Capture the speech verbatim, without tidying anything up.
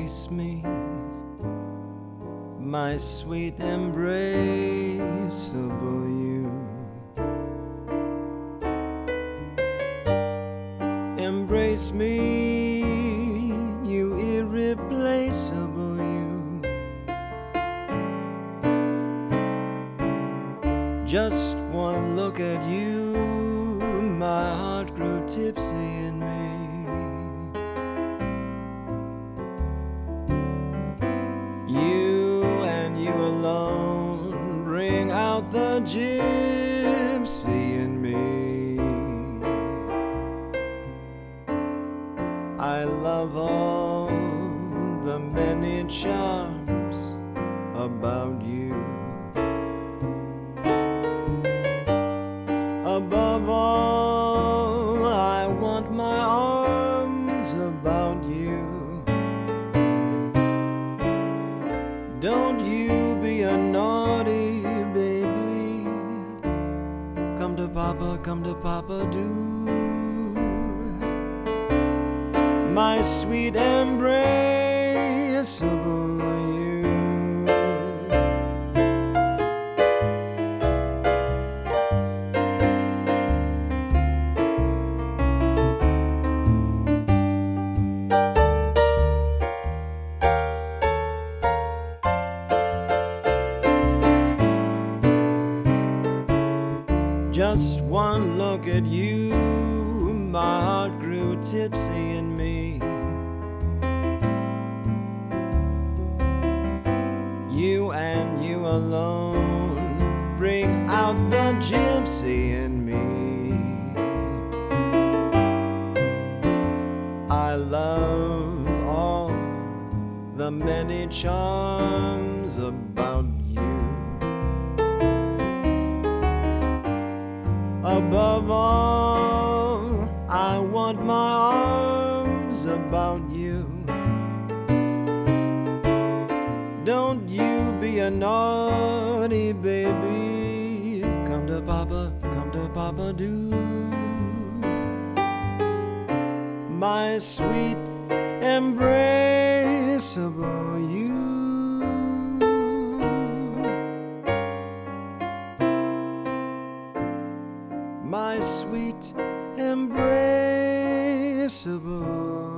embrace me, my sweet embraceable you. Embrace me, you irreplaceable you. Just one look at you, my heart grew tipsy in me. You and you alone bring out the gypsy in me. I love all the many charms about you. Above all, I want my arms about you. Don't you be a naughty baby. Come to Papa, come to Papa, do. My sweet embraceable you. Just one look at you, my heart grew tipsy in me. You and you alone bring out the gypsy in me. I love all the many charms about you. Above all, I want my arms about you. Don't you be a naughty baby. Come to Papa, come to Papa, do. My sweet embraceable you. My sweet embraceable